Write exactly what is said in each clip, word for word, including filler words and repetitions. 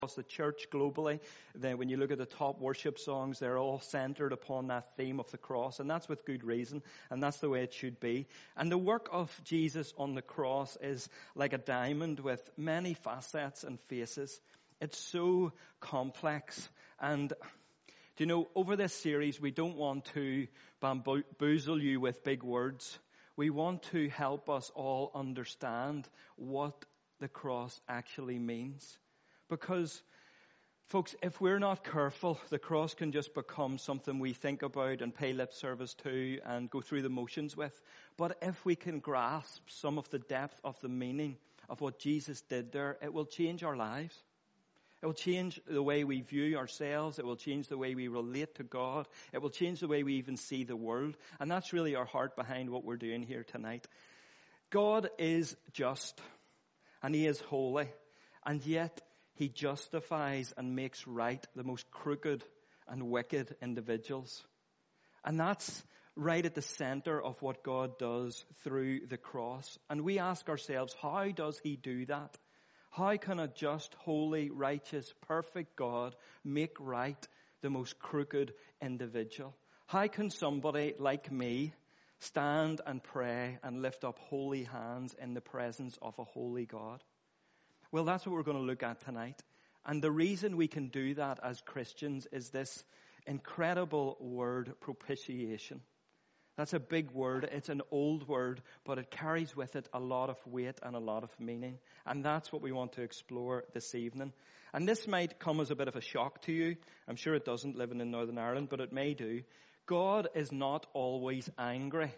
across the church globally. Then when you look at the top worship songs, they're all centered upon that theme of the cross. And that's with good reason. And that's the way it should be. And the work of Jesus on the cross is like a diamond with many facets and faces. It's so complex. And do you know, over this series, we don't want to bamboozle you with big words. We want to help us all understand what the cross actually means. Because, folks, if we're not careful, the cross can just become something we think about and pay lip service to and go through the motions with. But if we can grasp some of the depth of the meaning of what Jesus did there, it will change our lives. It will change the way we view ourselves. It will change the way we relate to God. It will change the way we even see the world. And that's really our heart behind what we're doing here tonight. God is just and He is holy. And yet He justifies and makes right the most crooked and wicked individuals. And that's right at the center of what God does through the cross. And we ask ourselves, how does He do that? How can a just, holy, righteous, perfect God make right the most crooked individual? How can somebody like me stand and pray and lift up holy hands in the presence of a holy God? Well, that's what we're going to look at tonight. And the reason we can do that as Christians is this incredible word, propitiation. That's a big word. It's an old word, but it carries with it a lot of weight and a lot of meaning. And that's what we want to explore this evening. And this might come as a bit of a shock to you. I'm sure it doesn't, living in Northern Ireland, but it may do. God is not always angry,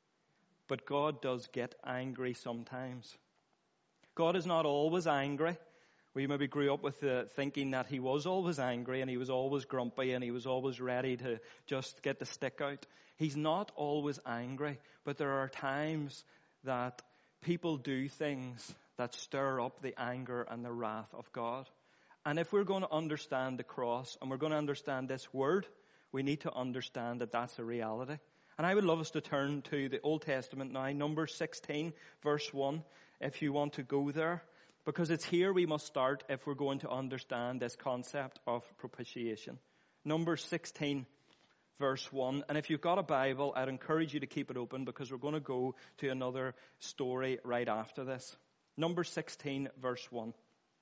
but God does get angry sometimes. God is not always angry. We maybe grew up with the thinking that He was always angry and He was always grumpy and He was always ready to just get the stick out. He's not always angry, but there are times that people do things that stir up the anger and the wrath of God. And if we're going to understand the cross and we're going to understand this word, we need to understand that that's a reality. And I would love us to turn to the Old Testament now, Numbers sixteen, verse one, if you want to go there. Because it's here we must start if we're going to understand this concept of propitiation. Numbers sixteen, verse one. And if you've got a Bible, I'd encourage you to keep it open because we're going to go to another story right after this. Numbers sixteen, verse one.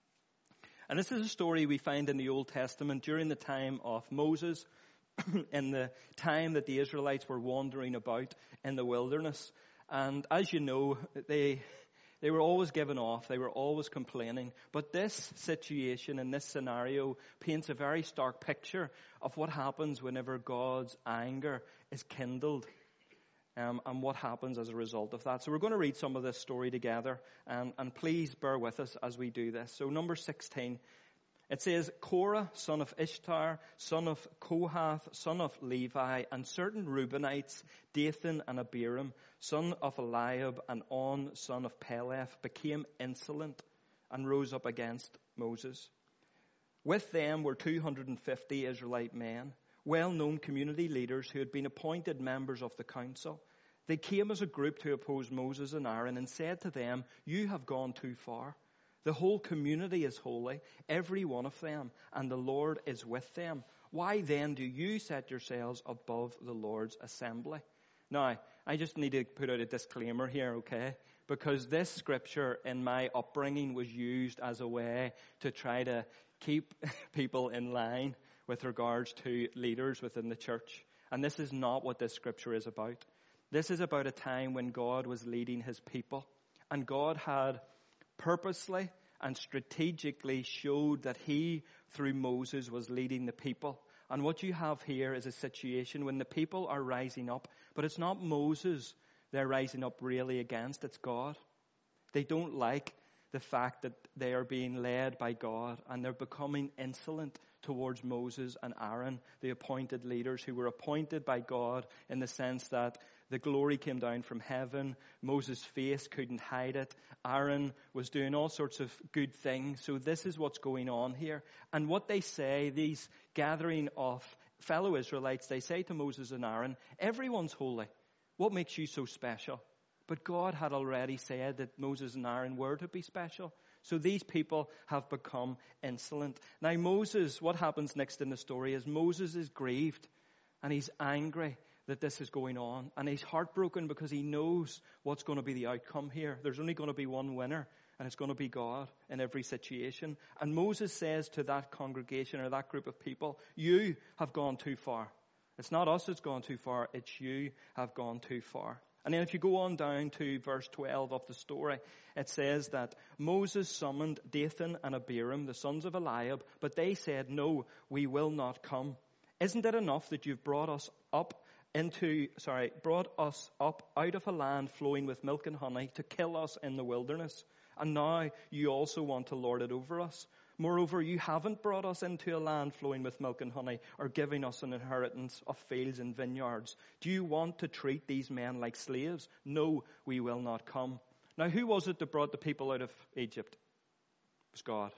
And this is a story we find in the Old Testament during the time of Moses, in the time that the Israelites were wandering about in the wilderness. And as you know, they... They were always giving off. They were always complaining. But this situation and this scenario paints a very stark picture of what happens whenever God's anger is kindled um, and what happens as a result of that. So we're going to read some of this story together. And, and please bear with us as we do this. So number sixteen. It says, Korah, son of Ishtar, son of Kohath, son of Levi, and certain Reubenites, Dathan and Abiram, son of Eliab, and On, son of Peleth, became insolent and rose up against Moses. With them were two hundred fifty Israelite men, well-known community leaders who had been appointed members of the council. They came as a group to oppose Moses and Aaron and said to them, "You have gone too far. The whole community is holy, every one of them, and the Lord is with them. Why then do you set yourselves above the Lord's assembly?" Now, I just need to put out a disclaimer here, okay? Because this scripture in my upbringing was used as a way to try to keep people in line with regards to leaders within the church. And this is not what this scripture is about. This is about a time when God was leading His people. And God had purposely and strategically showed that He, through Moses, was leading the people. And what you have here is a situation when the people are rising up, but it's not Moses they're rising up really against, it's God. They don't like the fact that they are being led by God, and they're becoming insolent towards Moses and Aaron, the appointed leaders who were appointed by God in the sense that the glory came down from heaven. Moses' face couldn't hide it. Aaron was doing all sorts of good things. So this is what's going on here. And what they say, these gathering of fellow Israelites, they say to Moses and Aaron, "Everyone's holy. What makes you so special?" But God had already said that Moses and Aaron were to be special. So these people have become insolent. Now Moses, what happens next in the story is Moses is grieved and he's angry that this is going on. And he's heartbroken because he knows what's going to be the outcome here. There's only going to be one winner, and it's going to be God in every situation. And Moses says to that congregation or that group of people, you have gone too far. It's not us that's gone too far, it's you have gone too far. And then if you go on down to verse twelve of the story, it says that Moses summoned Dathan and Abiram, the sons of Eliab, but they said, no, we will not come. Isn't it enough that you've brought us up into, sorry, brought us up out of a land flowing with milk and honey to kill us in the wilderness? And now you also want to lord it over us. Moreover, you haven't brought us into a land flowing with milk and honey or giving us an inheritance of fields and vineyards. Do you want to treat these men like slaves? No, we will not come. Now, who was it that brought the people out of Egypt? It was God.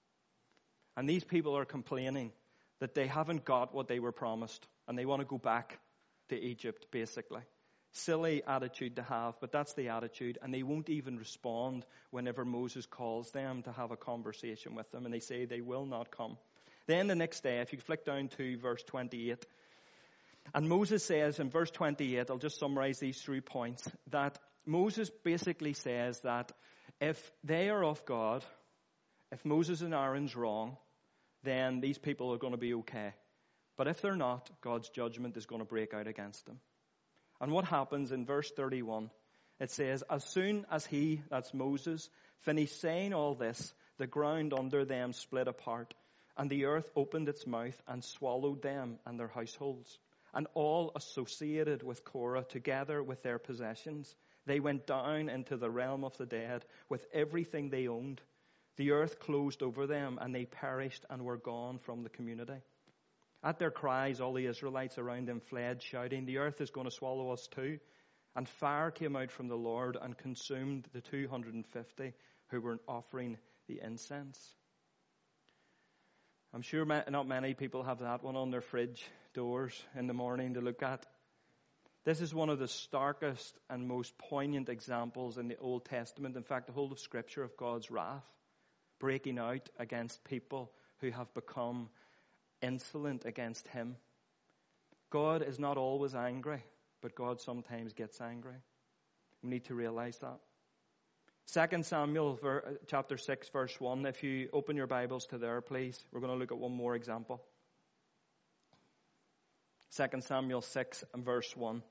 And these people are complaining that they haven't got what they were promised and they want to go back to Egypt, basically. Silly attitude to have, but that's the attitude, and they won't even respond whenever Moses calls them to have a conversation with them, and they say they will not come. Then the next day, if you flick down to verse twenty-eight, and Moses says in verse twenty-eight, I'll just summarize these three points, that Moses basically says that if they are of God, if Moses and Aaron's wrong, then these people are going to be okay. But if they're not, God's judgment is going to break out against them. And what happens in verse thirty-one? It says, as soon as he, that's Moses, finished saying all this, the ground under them split apart, and the earth opened its mouth and swallowed them and their households, and all associated with Korah, together with their possessions. They went down into the realm of the dead with everything they owned. The earth closed over them, and they perished and were gone from the community. At their cries, all the Israelites around them fled, shouting, the earth is going to swallow us too. And fire came out from the Lord and consumed the two hundred fifty who were offering the incense. I'm sure not many people have that one on their fridge doors in the morning to look at. This is one of the starkest and most poignant examples in the Old Testament, in fact, the whole of Scripture, of God's wrath breaking out against people who have become insolent against him. God is not always angry, but God sometimes gets angry. We need to realize that. Second Samuel chapter six verse one. If you open your Bibles to there, please. We're going to look at one more example. Second Samuel six and verse one.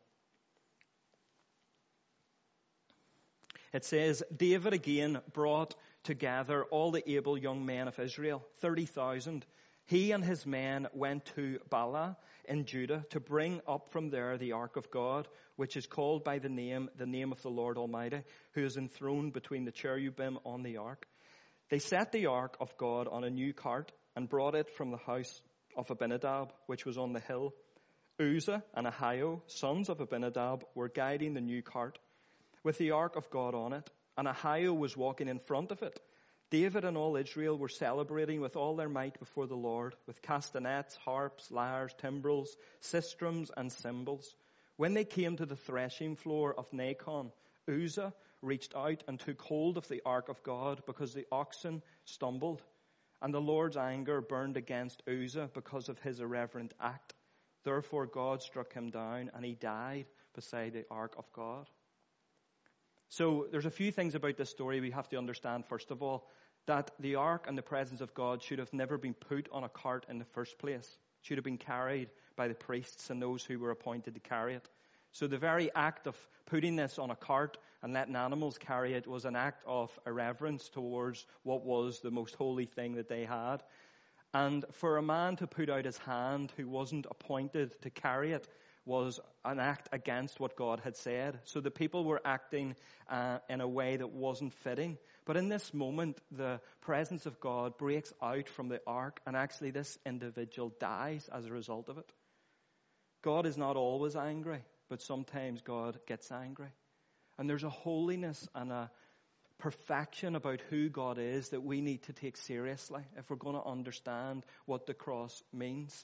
It says, David again brought together all the able young men of Israel, thirty thousand. He and his men went to Bala in Judah to bring up from there the ark of God, which is called by the name, the name of the Lord Almighty, who is enthroned between the cherubim on the ark. They set the ark of God on a new cart and brought it from the house of Abinadab, which was on the hill. Uzzah and Ahio, sons of Abinadab, were guiding the new cart with the ark of God on it, and Ahio was walking in front of it. David and all Israel were celebrating with all their might before the Lord, with castanets, harps, lyres, timbrels, sistrums, and cymbals. When they came to the threshing floor of Nacon, Uzzah reached out and took hold of the ark of God because the oxen stumbled. And the Lord's anger burned against Uzzah because of his irreverent act. Therefore God struck him down, and he died beside the ark of God. So there's a few things about this story we have to understand. First of all, that the ark and the presence of God should have never been put on a cart in the first place. It should have been carried by the priests and those who were appointed to carry it. So the very act of putting this on a cart and letting animals carry it was an act of irreverence towards what was the most holy thing that they had. And for a man to put out his hand who wasn't appointed to carry it was an act against what God had said. So the people were acting uh, in a way that wasn't fitting. But in this moment, the presence of God breaks out from the ark, and actually this individual dies as a result of it. God is not always angry, but sometimes God gets angry. And there's a holiness and a perfection about who God is that we need to take seriously if we're going to understand what the cross means.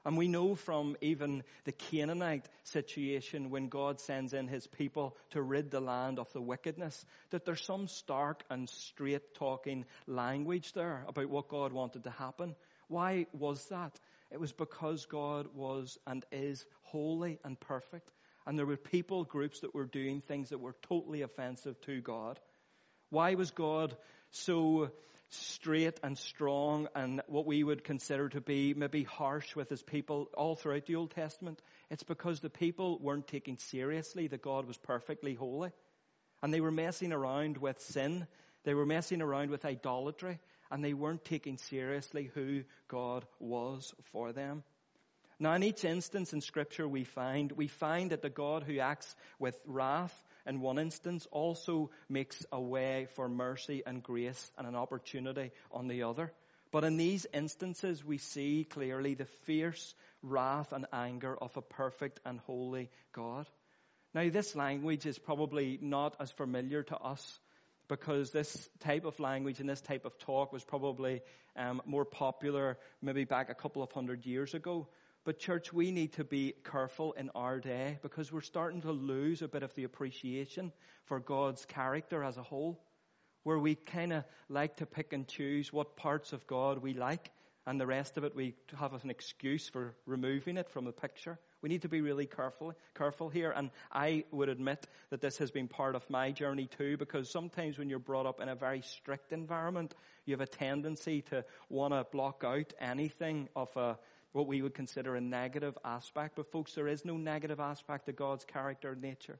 And we know from even the Canaanite situation, when God sends in his people to rid the land of the wickedness, that there's some stark and straight talking language there about what God wanted to happen. Why was that? It was because God was and is holy and perfect. And there were people groups that were doing things that were totally offensive to God. Why was God so straight and strong and what we would consider to be maybe harsh with his people all throughout the Old Testament? It's because the people weren't taking seriously that God was perfectly holy. And they were messing around with sin. They were messing around with idolatry. And they weren't taking seriously who God was for them. Now, in each instance in Scripture we find, we find that the God who acts with wrath in one instance also makes a way for mercy and grace and an opportunity on the other. But in these instances we see clearly the fierce wrath and anger of a perfect and holy God. Now, this language is probably not as familiar to us because this type of language and this type of talk was probably um, more popular maybe back a couple of hundred years ago. But church, we need to be careful in our day because we're starting to lose a bit of the appreciation for God's character as a whole, where we kind of like to pick and choose what parts of God we like and the rest of it we have as an excuse for removing it from the picture. We need to be really careful, careful here. And I would admit that this has been part of my journey too, because sometimes when you're brought up in a very strict environment, you have a tendency to want to block out anything of a what we would consider a negative aspect. But folks, there is no negative aspect to God's character and nature.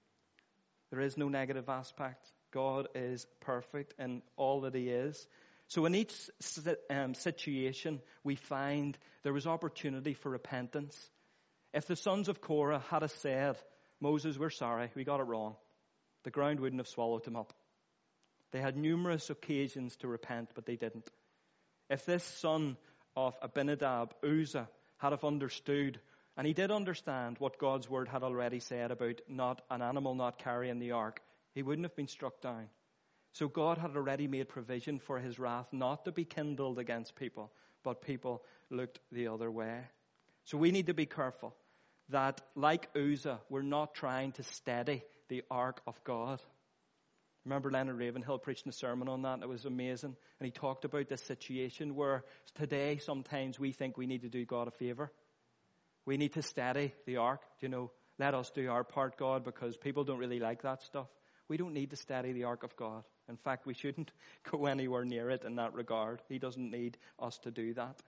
There is no negative aspect. God is perfect in all that he is. So in each um, situation, we find there was opportunity for repentance. If the sons of Korah had said, Moses, we're sorry, we got it wrong, the ground wouldn't have swallowed them up. They had numerous occasions to repent, but they didn't. If this son of Abinadab, Uzzah, had have understood, and he did understand what God's word had already said about not an animal not carrying the ark, he wouldn't have been struck down. So God had already made provision for his wrath not to be kindled against people, but people looked the other way. So we need to be careful that, like Uzzah, we're not trying to steady the ark of God. Remember Leonard Ravenhill preaching a sermon on that, and it was amazing. And he talked about this situation where today sometimes we think we need to do God a favor. We need to steady the ark. You know, let us do our part, God, because people don't really like that stuff. We don't need to steady the ark of God. In fact, we shouldn't go anywhere near it in that regard. He doesn't need us to do that.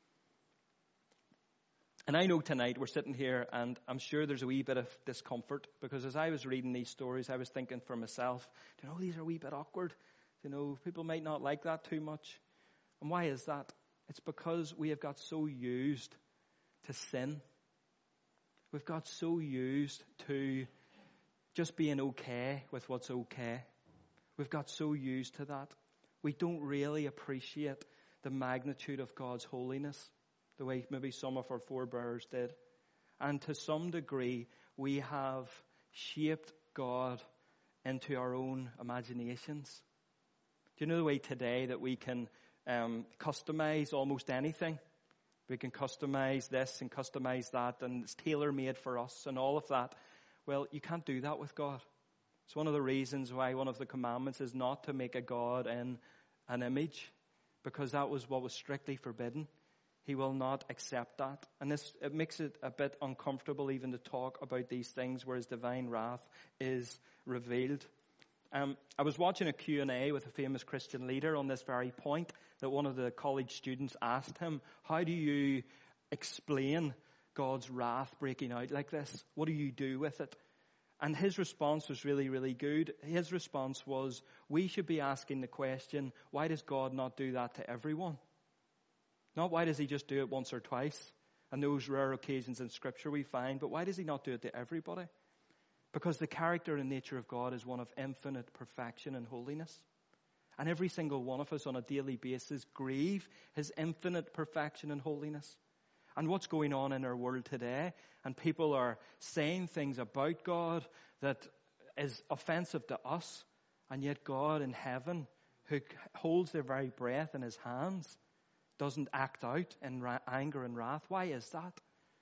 And I know tonight we're sitting here and I'm sure there's a wee bit of discomfort because as I was reading these stories, I was thinking for myself, you know, these are a wee bit awkward. You know, people might not like that too much. And why is that? It's because we have got so used to sin. We've got so used to just being okay with what's okay. We've got so used to that. We don't really appreciate the magnitude of God's holiness the way maybe some of our forebears did. And to some degree, we have shaped God into our own imaginations. Do you know the way today that we can um, customize almost anything? We can customize this and customize that, and it's tailor-made for us and all of that. Well, you can't do that with God. It's one of the reasons why one of the commandments is not to make a God in an image, because that was what was strictly forbidden. He will not accept that. And this it makes it a bit uncomfortable even to talk about these things where his divine wrath is revealed. Um, I was watching a Q and A with a famous Christian leader on this very point, that one of the college students asked him, how do you explain God's wrath breaking out like this? What do you do with it? And his response was really, really good. His response was, we should be asking the question, why does God not do that to everyone? Not why does he just do it once or twice, and those rare occasions in Scripture we find, but why does he not do it to everybody? Because the character and nature of God is one of infinite perfection and holiness. And every single one of us on a daily basis grieve his infinite perfection and holiness. And what's going on in our world today, and people are saying things about God that is offensive to us, and yet God in heaven, who holds their very breath in his hands, doesn't act out in ra- anger and wrath. Why is that?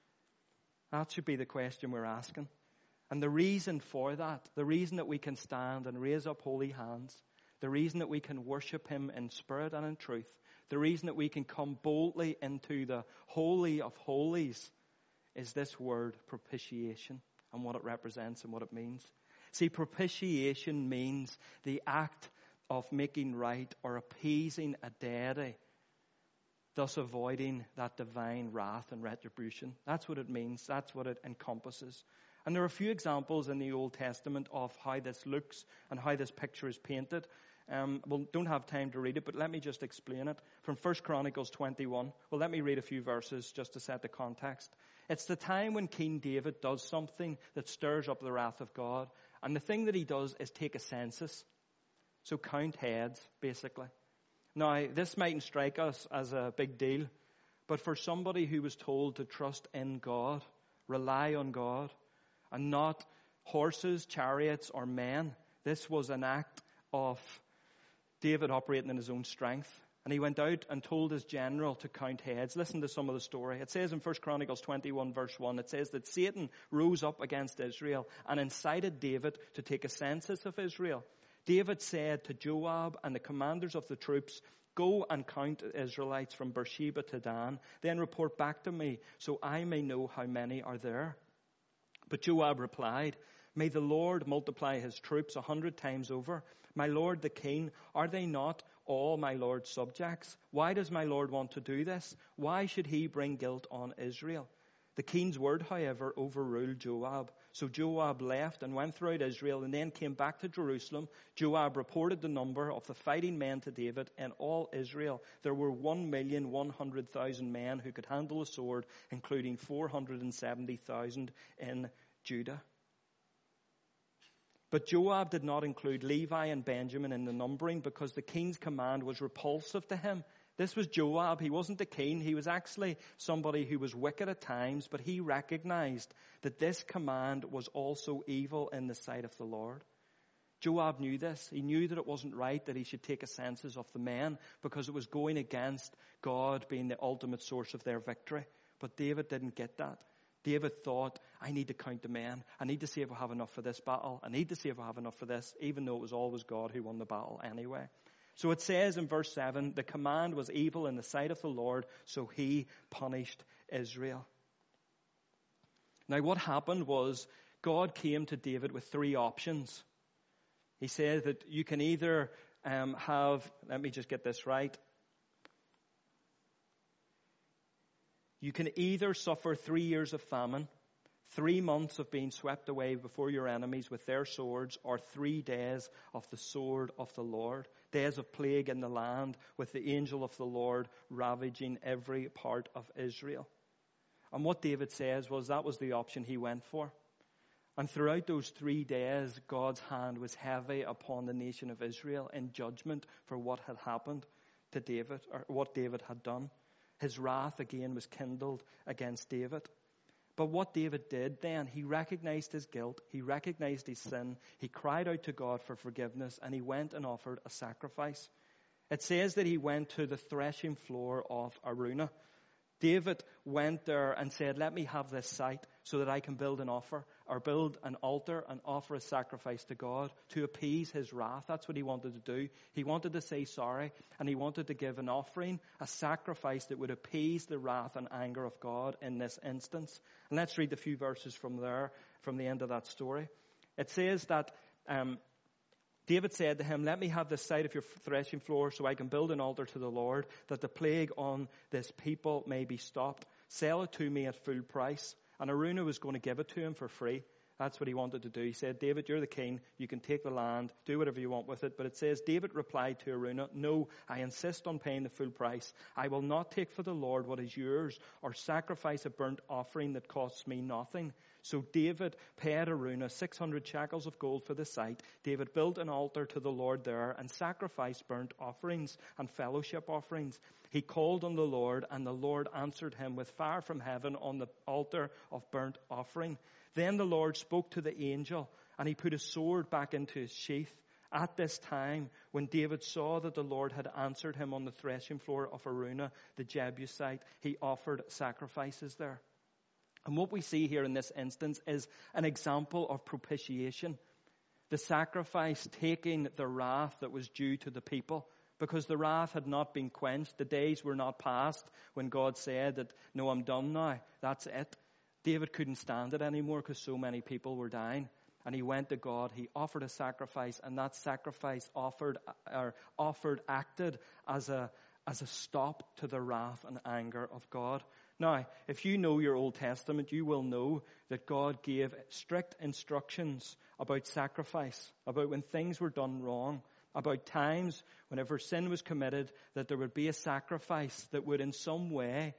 That should be the question we're asking. And the reason for that, the reason that we can stand and raise up holy hands, the reason that we can worship him in spirit and in truth, the reason that we can come boldly into the Holy of Holies is this word propitiation and what it represents and what it means. See, propitiation means the act of making right or appeasing a deity, thus avoiding that divine wrath and retribution. That's what it means. That's what it encompasses. And there are a few examples in the Old Testament of how this looks and how this picture is painted. Um, we don't have time to read it, but let me just explain it. From First Chronicles twenty-one, well, let me read a few verses just to set the context. It's the time when King David does something that stirs up the wrath of God. And the thing that he does is take a census. So count heads, basically. Now, this mightn't strike us as a big deal, but for somebody who was told to trust in God, rely on God, and not horses, chariots, or men, this was an act of David operating in his own strength. And he went out and told his general to count heads. Listen to some of the story. It says in First Chronicles twenty-one verse one, it says that Satan rose up against Israel and incited David to take a census of Israel. David said to Joab and the commanders of the troops, "Go and count Israelites from Beersheba to Dan, then report back to me so I may know how many are there." But Joab replied, "May the Lord multiply his troops a hundred times over. My lord the king, are they not all my lord's subjects? Why does my lord want to do this? Why should he bring guilt on Israel?" The king's word, however, overruled Joab. So Joab left and went throughout Israel and then came back to Jerusalem. Joab reported the number of the fighting men to David. In all Israel, there were one million one hundred thousand men who could handle a sword, including four hundred seventy thousand in Judah. But Joab did not include Levi and Benjamin in the numbering because the king's command was repulsive to him. This was Joab. He wasn't the king. He was actually somebody who was wicked at times, but he recognized that this command was also evil in the sight of the Lord. Joab knew this. He knew that it wasn't right that he should take a census of the men because it was going against God being the ultimate source of their victory. But David didn't get that. David thought, I need to count the men. I need to see if I have enough for this battle. I need to see if I have enough for this, even though it was always God who won the battle anyway. So it says in verse seven, the command was evil in the sight of the Lord, so he punished Israel. Now what happened was God came to David with three options. He said that you can either um, have, let me just get this right. You can either suffer three years of famine, three months of being swept away before your enemies with their swords, or three days of the sword of the Lord, days of plague in the land with the angel of the Lord ravaging every part of Israel. And what David says was that was the option he went for. And throughout those three days, God's hand was heavy upon the nation of Israel in judgment for what had happened to David, or what David had done. His wrath again was kindled against David. But what David did then, he recognized his guilt, he recognized his sin, he cried out to God for forgiveness, and he went and offered a sacrifice. It says that he went to the threshing floor of Araunah. David went there and said, let me have this site so that I can build an offer, or build an altar and offer a sacrifice to God to appease his wrath. That's what he wanted to do. He wanted to say sorry, and he wanted to give an offering, a sacrifice that would appease the wrath and anger of God in this instance. And let's read a few verses from there, from the end of that story. It says that um, David said to him, let me have this site of your threshing floor so I can build an altar to the Lord, that the plague on this people may be stopped. Sell it to me at full price. And Araunah was going to give it to him for free. That's what he wanted to do. He said, David, you're the king. You can take the land, do whatever you want with it. But it says, David replied to Araunah, no, I insist on paying the full price. I will not take for the Lord what is yours, or sacrifice a burnt offering that costs me nothing. So David paid Araunah six hundred shekels of gold for the site. David built an altar to the Lord there and sacrificed burnt offerings and fellowship offerings. He called on the Lord, and the Lord answered him with fire from heaven on the altar of burnt offering. Then the Lord spoke to the angel, and he put his sword back into his sheath. At this time, when David saw that the Lord had answered him on the threshing floor of Araunah, the Jebusite, he offered sacrifices there. And what we see here in this instance is an example of propitiation. The sacrifice taking the wrath that was due to the people, because the wrath had not been quenched. The days were not past when God said that, no, I'm done now. That's it. David couldn't stand it anymore because so many people were dying. And he went to God, he offered a sacrifice, and that sacrifice offered or offered acted as a as a stop to the wrath and anger of God. Now, if you know your Old Testament, you will know that God gave strict instructions about sacrifice, about when things were done wrong, about times whenever sin was committed, that there would be a sacrifice that would in some way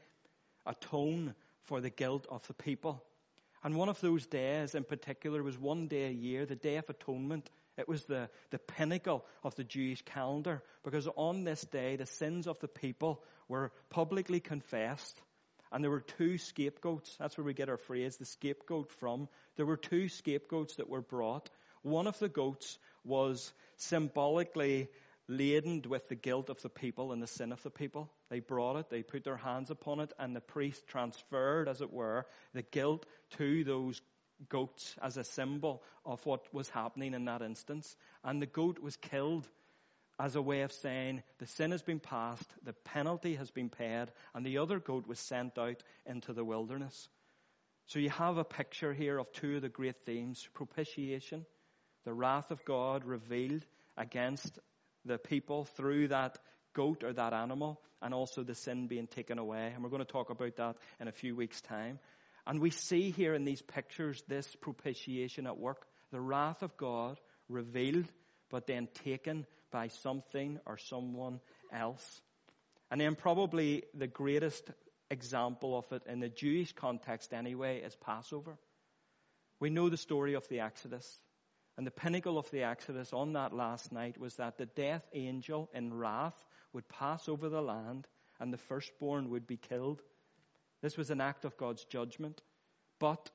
atone for the guilt of the people. And one of those days in particular was one day a year, the Day of Atonement. It was the, the pinnacle of the Jewish calendar, because on this day the sins of the people were publicly confessed. And there were two scapegoats. That's where we get our phrase, the scapegoat, from. There were two scapegoats that were brought. One of the goats was symbolically laden with the guilt of the people and the sin of the people. They brought it, they put their hands upon it, and the priest transferred, as it were, the guilt to those goats as a symbol of what was happening in that instance. And the goat was killed as a way of saying the sin has been passed, the penalty has been paid, and the other goat was sent out into the wilderness. So you have a picture here of two of the great themes: propitiation, the wrath of God revealed against the people through that goat or that animal, and also the sin being taken away. And we're going to talk about that in a few weeks' time. And we see here in these pictures this propitiation at work. The wrath of God revealed, but then taken by something or someone else. And then probably the greatest example of it in the Jewish context anyway is Passover. We know the story of the Exodus. And the pinnacle of the Exodus on that last night was that the death angel in wrath would pass over the land and the firstborn would be killed. This was an act of God's judgment. But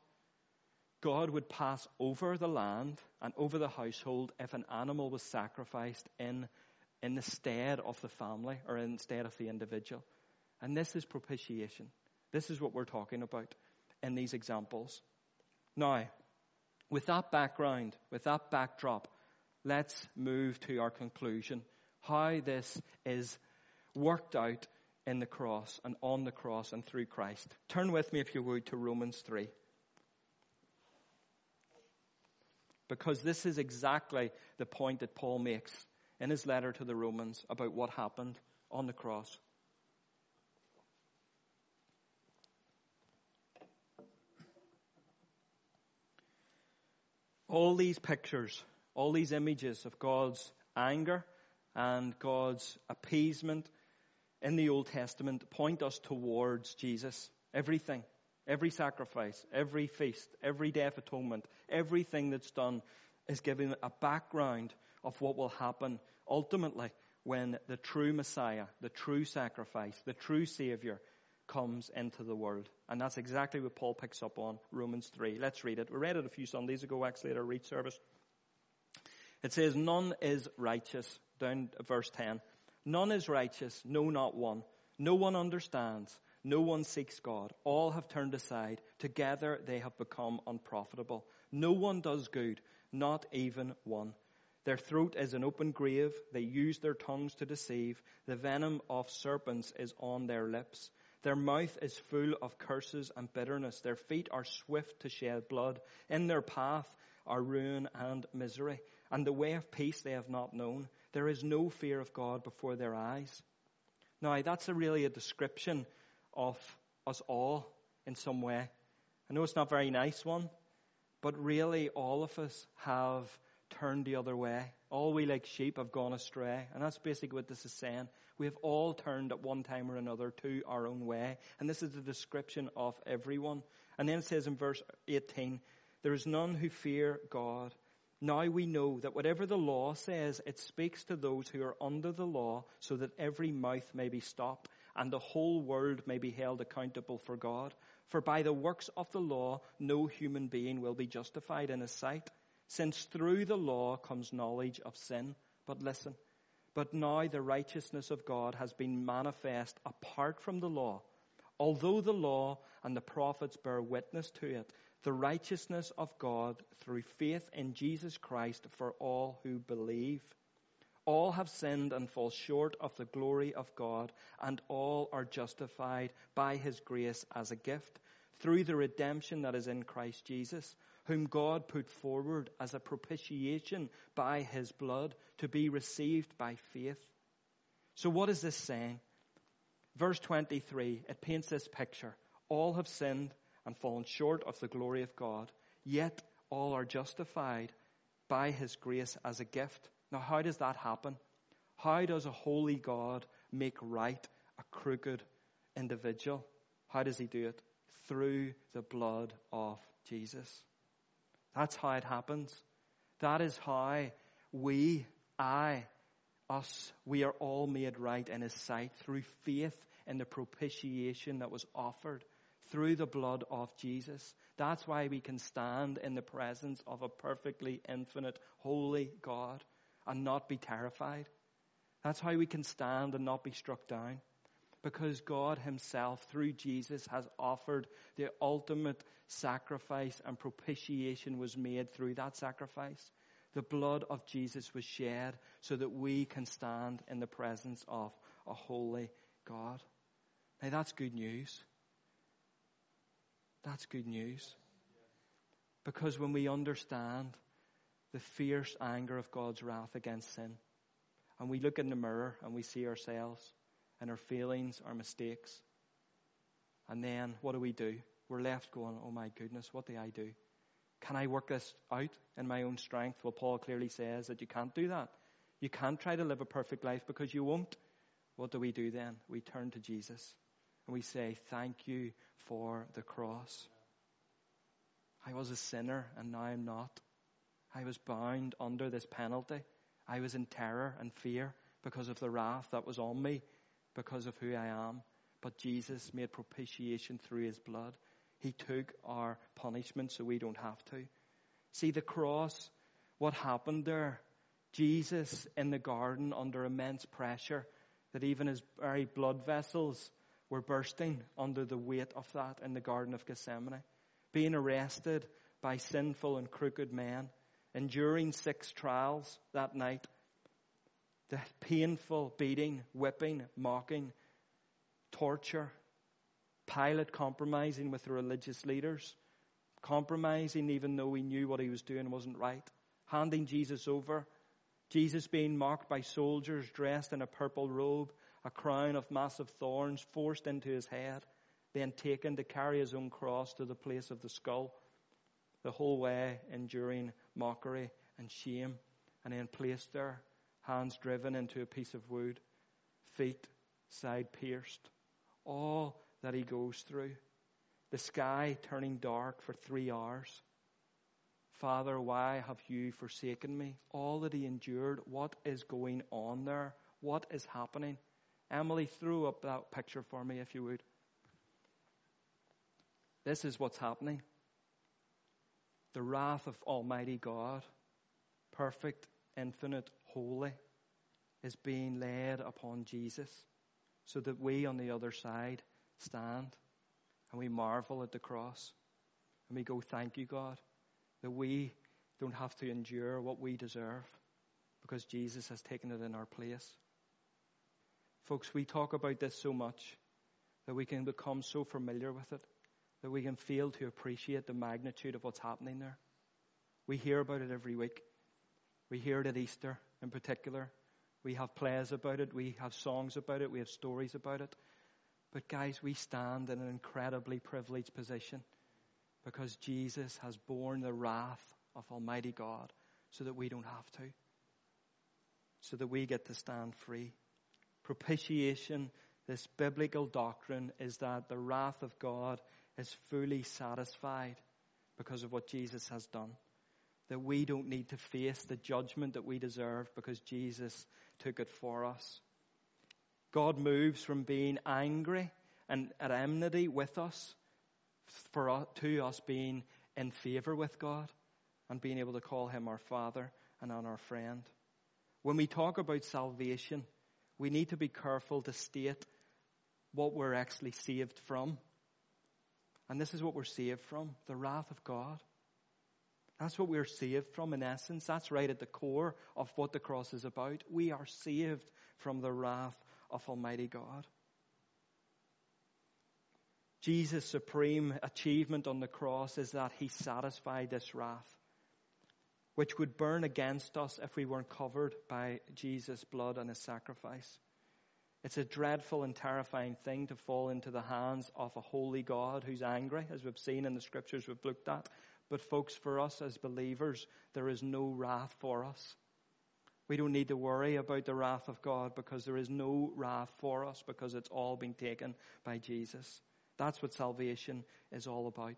God would pass over the land and over the household if an animal was sacrificed in, in the stead of the family or instead of the individual. And this is propitiation. This is what we're talking about in these examples. Now, with that background, with that backdrop, let's move to our conclusion. How this is worked out in the cross and on the cross and through Christ. Turn with me, if you would, to Romans three. Because this is exactly the point that Paul makes in his letter to the Romans about what happened on the cross. All these pictures, all these images of God's anger and God's appeasement in the Old Testament point us towards Jesus. Everything, every sacrifice, every feast, every Day of Atonement, everything that's done is giving a background of what will happen ultimately when the true Messiah, the true sacrifice, the true Savior comes into the world. And that's exactly what Paul picks up on, Romans three. Let's read it. We read it a few Sundays ago, actually, at our read service. It says, none is righteous, down at verse ten. None is righteous, no, not one. No one understands. No one seeks God. All have turned aside. Together they have become unprofitable. No one does good, not even one. Their throat is an open grave. They use their tongues to deceive. The venom of serpents is on their lips. Their mouth is full of curses and bitterness. Their feet are swift to shed blood. In their path are ruin and misery. And the way of peace they have not known. There is no fear of God before their eyes. Now, that's a really a description of us all in some way. I know it's not a very nice one, but really all of us have turned the other way. All we like sheep have gone astray. And that's basically what this is saying. We have all turned at one time or another to our own way. And this is a description of everyone. And then it says in verse eighteen, there is none who fear God. Now we know that whatever the law says, it speaks to those who are under the law, so that every mouth may be stopped and the whole world may be held accountable for God. For by the works of the law, no human being will be justified in his sight, since through the law comes knowledge of sin. But listen, but now the righteousness of God has been manifest apart from the law. Although the law and the prophets bear witness to it, the righteousness of God through faith in Jesus Christ for all who believe. All have sinned and fall short of the glory of God, and all are justified by his grace as a gift through the redemption that is in Christ Jesus, whom God put forward as a propitiation by his blood to be received by faith. So what is this saying? Verse twenty-three, it paints this picture. All have sinned and fallen short of the glory of God, yet all are justified by his grace as a gift. Now, how does that happen? How does a holy God make right a crooked individual? How does he do it? Through the blood of Jesus. That's how it happens. That is how we, I, us, we are all made right in his sight through faith in the propitiation that was offered through the blood of Jesus. That's why we can stand in the presence of a perfectly infinite, holy God and not be terrified. That's how we can stand and not be struck down. Because God himself, through Jesus, has offered the ultimate sacrifice, and propitiation was made through that sacrifice. The blood of Jesus was shed so that we can stand in the presence of a holy God. Now that's good news. That's good news. Because when we understand the fierce anger of God's wrath against sin, and we look in the mirror and we see ourselves and our failings, our mistakes, and then what do we do? We're left going, oh my goodness, what do I do? Can I work this out in my own strength? Well, Paul clearly says that you can't do that. You can't try to live a perfect life because you won't. What do we do then? We turn to Jesus and we say, thank you for the cross. I was a sinner and now I'm not. I was bound under this penalty. I was in terror and fear because of the wrath that was on me, because of who I am. But Jesus made propitiation through his blood. He took our punishment so we don't have to. See, the cross, what happened there? Jesus in the garden under immense pressure, that even his very blood vessels were bursting under the weight of that in the Garden of Gethsemane. Being arrested by sinful and crooked men, enduring six trials that night. The painful beating, whipping, mocking, torture. Pilate compromising with the religious leaders. Compromising even though he knew what he was doing wasn't right. Handing Jesus over. Jesus being mocked by soldiers dressed in a purple robe. A crown of massive thorns forced into his head. Then taken to carry his own cross to the place of the skull. The whole way enduring mockery and shame. And then placed there. Hands driven into a piece of wood. Feet side pierced. All that he goes through. The sky turning dark for three hours. Father, why have you forsaken me? All that he endured. What is going on there? What is happening? Emily, throw up that picture for me if you would. This is what's happening. The wrath of Almighty God, perfect, infinite, holy, is being laid upon Jesus so that we on the other side stand and we marvel at the cross and we go, thank you, God, that we don't have to endure what we deserve because Jesus has taken it in our place. Folks, we talk about this so much that we can become so familiar with it that we can fail to appreciate the magnitude of what's happening there. We hear about it every week. We hear it at Easter in particular. We have plays about it. We have songs about it. We have stories about it. But guys, we stand in an incredibly privileged position because Jesus has borne the wrath of Almighty God so that we don't have to. So that we get to stand free. Propitiation, this biblical doctrine, is that the wrath of God is fully satisfied because of what Jesus has done. That we don't need to face the judgment that we deserve because Jesus took it for us. God moves from being angry and at enmity with us for us, to us being in favor with God. and being able to call him our Father and our friend. When we talk about salvation, we need to be careful to state what we're actually saved from. And this is what we're saved from, the wrath of God. That's what we're saved from in essence. That's right at the core of what the cross is about. We are saved from the wrath of Almighty God. Jesus' supreme achievement on the cross is that he satisfied this wrath, which would burn against us if we weren't covered by Jesus' blood and his sacrifice. It's a dreadful and terrifying thing to fall into the hands of a holy God who's angry, as we've seen in the scriptures we've looked at. But folks, for us as believers, there is no wrath for us. We don't need to worry about the wrath of God because there is no wrath for us because it's all been taken by Jesus. That's what salvation is all about.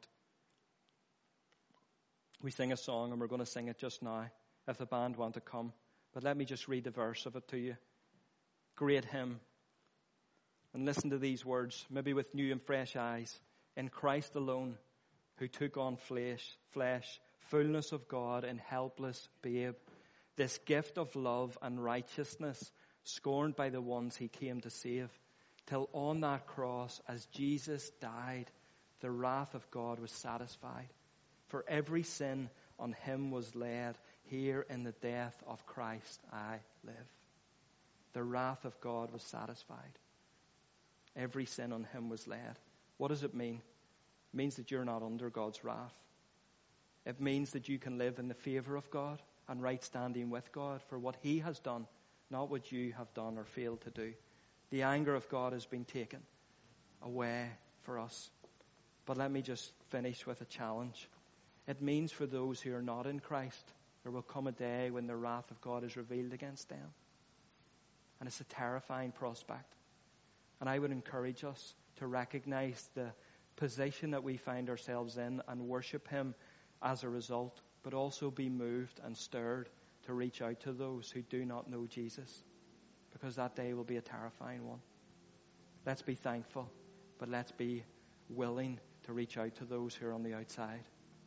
We sing a song and we're going to sing it just now if the band want to come. But let me just read the verse of it to you. Great hymn. And listen to these words, maybe with new and fresh eyes. In Christ alone, who took on flesh, flesh, fullness of God in helpless babe, this gift of love and righteousness, scorned by the ones he came to save, till on that cross, as Jesus died, the wrath of God was satisfied. For every sin on him was laid, here in the death of Christ I live. The wrath of God was satisfied. Every sin on him was laid. What does it mean? It means that you're not under God's wrath. It means that you can live in the favor of God and right standing with God for what he has done, not what you have done or failed to do. The anger of God has been taken away for us. But let me just finish with a challenge. It means for those who are not in Christ, there will come a day when the wrath of God is revealed against them. And it's a terrifying prospect. And I would encourage us to recognize the position that we find ourselves in and worship him as a result, but also be moved and stirred to reach out to those who do not know Jesus, because that day will be a terrifying one. Let's be thankful, but let's be willing to reach out to those who are on the outside.